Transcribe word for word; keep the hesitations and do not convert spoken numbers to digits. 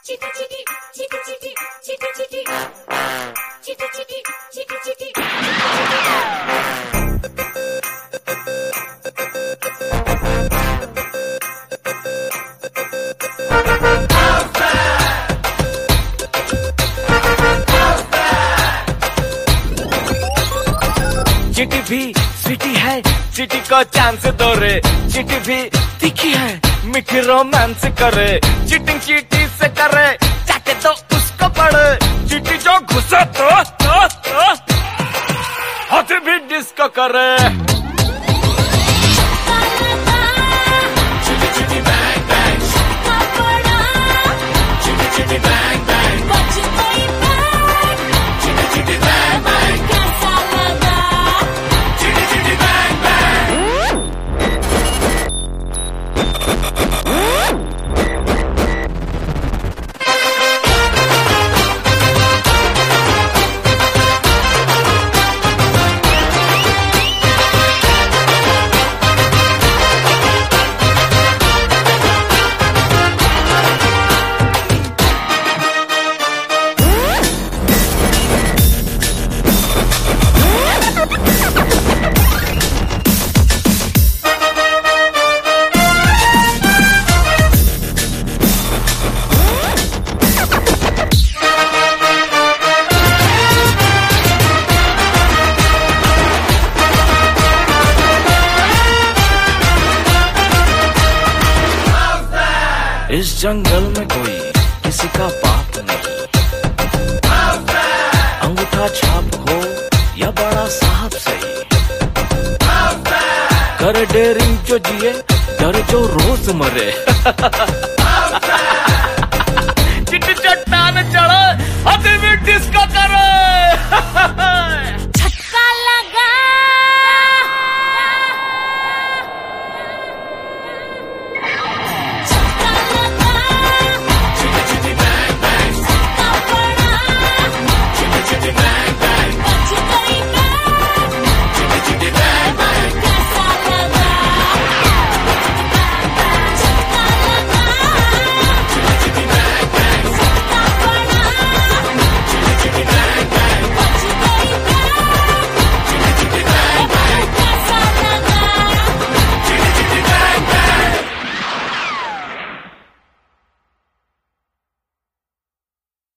चिटी चिटी चिटी चिटी चिटी चिटी चिटी चिटी चिटी चिटी चिटी भी स्वीटी है, चिटी को चांस दो रे। चिटी भी तीखी है, मीठी रोमांस करे। चीटिंग चीटी से करे, चाटे तो उसको पड़े। चिटी जो घुसे तो, तो, तो हाथ भी डिस्को करे। चिटी चिटी बैंग बैंग, चिटी चिटी बैंग बैंग, चिटी चिटी बैंग बैंग। इस जंगल में कोई किसी का बाप नहीं। अंगूठा छाप हो या बड़ा साहब सही, कर डेरिंग जो जिए, डर जो रोज मरे। चिट्टी चट्टान चढ़ो, अभी भी डिस्को